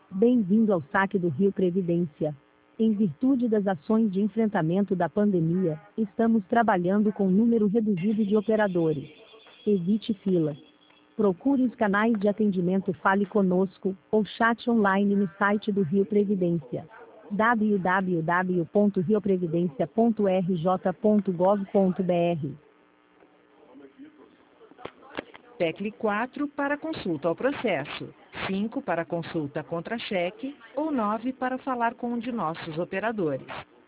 Bem-vindo ao Saque do Rio Previdência. Em virtude das ações de enfrentamento da pandemia, estamos trabalhando com número reduzido de operadores. Evite fila. Procure os canais de atendimento Fale Conosco, ou chat online no site do Rio Previdência. www.rioprevidencia.rj.gov.br. Tecle 4 para consulta ao processo, 5 para consulta contra cheque ou 9 para falar com um de nossos operadores.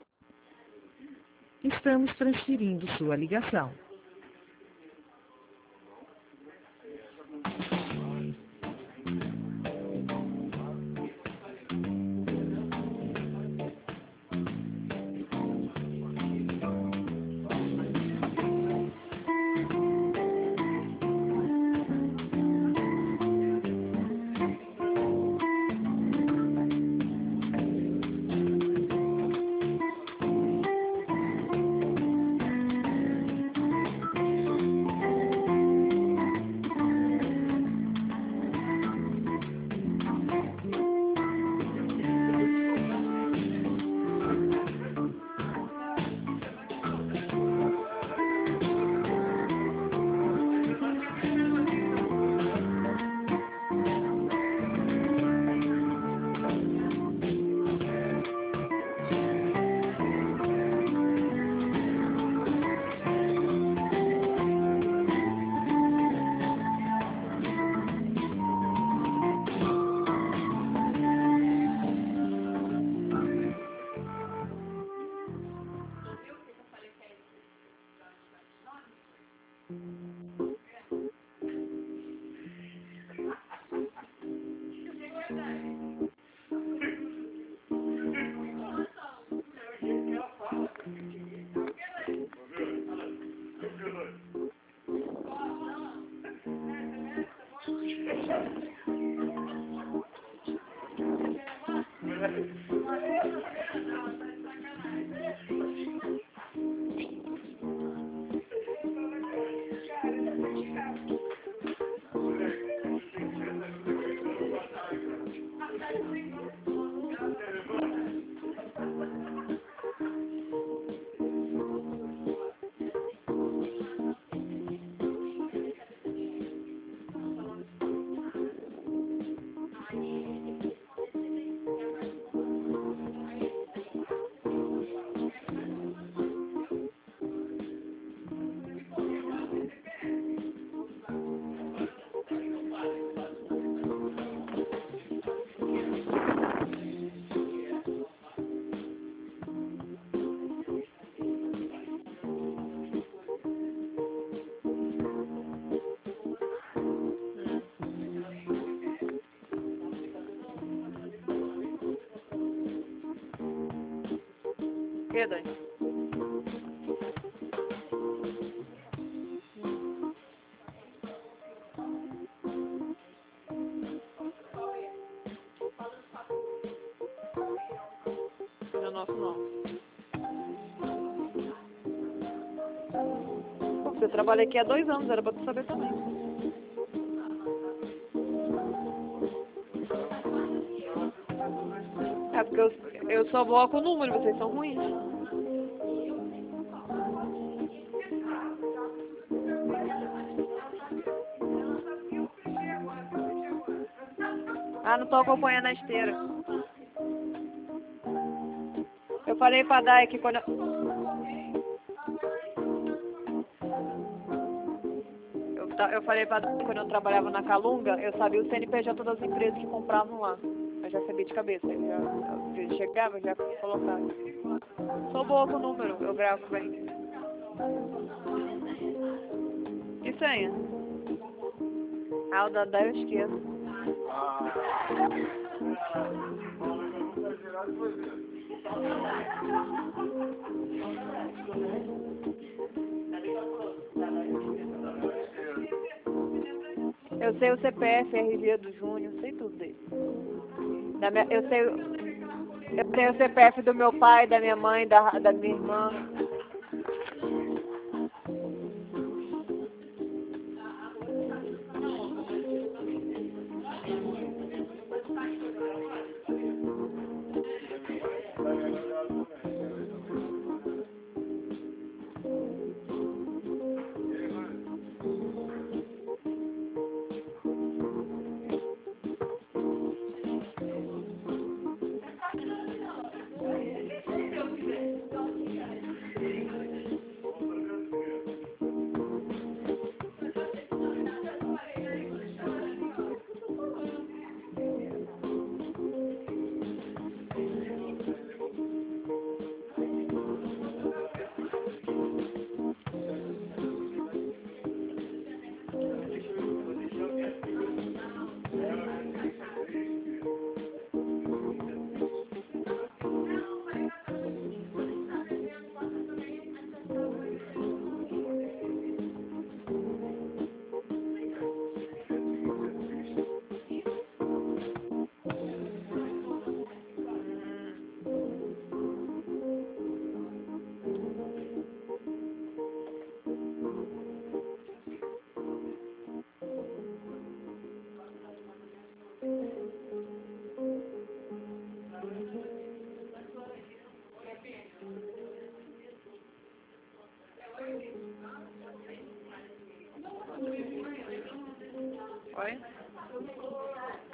Estamos transferindo sua ligação. Que, Dani? Não é nosso, não. Pô, você trabalha aqui há 2 anos, era pra tu saber também. É porque eu só bloco o número, vocês são ruins. Ah, não tô acompanhando a esteira. Eu falei pra Dai que quando eu falei pra Dai que quando eu trabalhava na Calunga, eu sabia o CNPJ das empresas que compravam lá. Eu já sabia de cabeça. Eu chegava, já colocava. Sou boa com o número, eu gravo bem. E senha? Ah, o da Dai eu esqueço. Eu sei o CPF, RG do Júnior, sei tudo dele. Eu sei o CPF do meu pai, da minha mãe, da minha irmã. Oi?